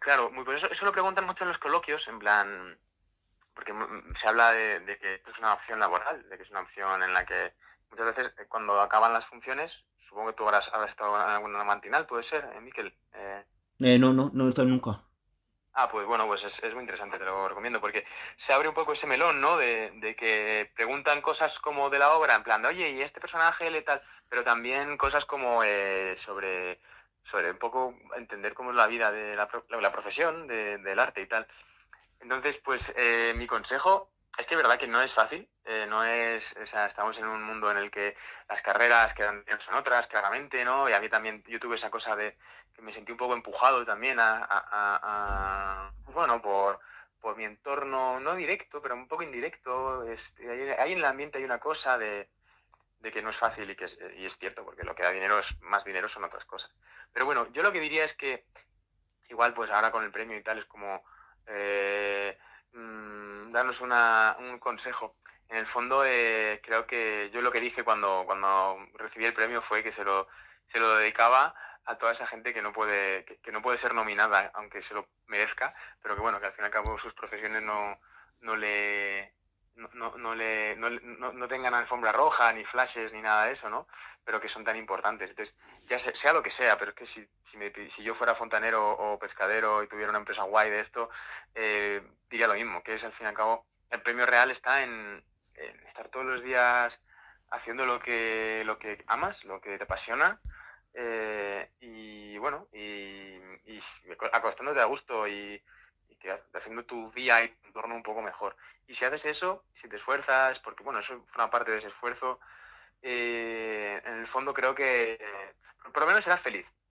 claro, por eso lo preguntan mucho en los coloquios, en plan, porque se habla de que esto es una opción laboral, de que es una opción en la que muchas veces cuando acaban las funciones, supongo que tú habrás estado en alguna matinal, puede ser, Miquel. No he estado nunca. Pues bueno, pues es muy interesante, te lo recomiendo, porque se abre un poco ese melón, ¿no? De que preguntan cosas como de la obra, en plan de, oye, ¿y este personaje le tal? Pero también cosas como sobre un poco entender cómo es la vida de la profesión del arte y tal. Entonces, pues mi consejo es que es verdad que no es fácil, no es, o sea, estamos en un mundo en el que las carreras que dan dinero son otras, claramente, ¿no? Y a mí también, yo tuve esa cosa de que me sentí un poco empujado también pues bueno, por mi entorno, no directo, pero un poco indirecto. Ahí en el ambiente hay una cosa de que no es fácil y es cierto, porque lo que da dinero es más dinero son otras cosas. Pero bueno, yo lo que diría es que igual pues ahora con el premio y tal es como darnos un consejo. En el fondo creo que yo lo que dije cuando recibí el premio fue que se lo dedicaba a toda esa gente que no que no puede ser nominada, aunque se lo merezca, pero que bueno, que al fin y al cabo sus profesiones no le... no tengan alfombra roja, ni flashes, ni nada de eso, ¿no? Pero que son tan importantes. Entonces, ya sea lo que sea, pero es que si yo fuera fontanero o pescadero y tuviera una empresa guay de esto, diría lo mismo, que es al fin y al cabo, el premio real está en estar todos los días haciendo lo que amas, lo que te apasiona, y bueno, y acostándote a gusto haciendo tu día y tu entorno un poco mejor. Y si haces eso, si te esfuerzas, porque bueno, eso forma parte de ese esfuerzo, en el fondo creo que por lo menos serás feliz.